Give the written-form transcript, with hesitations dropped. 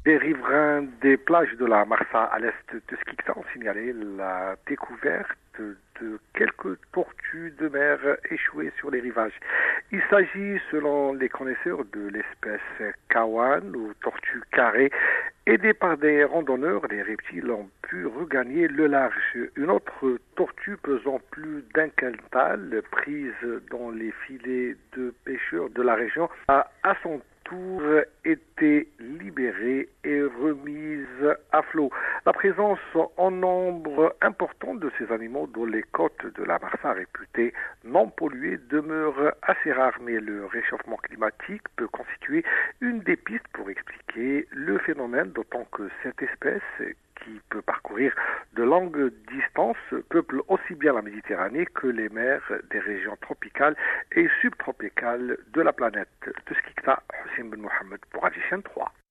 Les riverains des plages de la Marsa à l'est de Skikta ont signalé la découverte de quelques tortues de mer échouées sur les rivages. Il s'agit, selon les connaisseurs, de l'espèce kawan ou tortue carrée. Aidés par des randonneurs, les reptiles ont pu regagner le large. Une autre tortue pesant plus d'1 quintal, prise dans les filets de pêcheurs de la région, a à son tour été libérée et remise à flot. La présence en nombre important de ces animaux dans les côtes de la Marsa réputées non polluées demeure assez rare, mais le réchauffement climatique peut constituer une des pistes pour expliquer le phénomène, d'autant que cette espèce, qui peut parcourir de longues distances, peuple aussi bien la Méditerranée que les mers des régions tropicales et subtropicales de la planète. De Skikta, Hussein Ben Mohamed pour Addishan 3.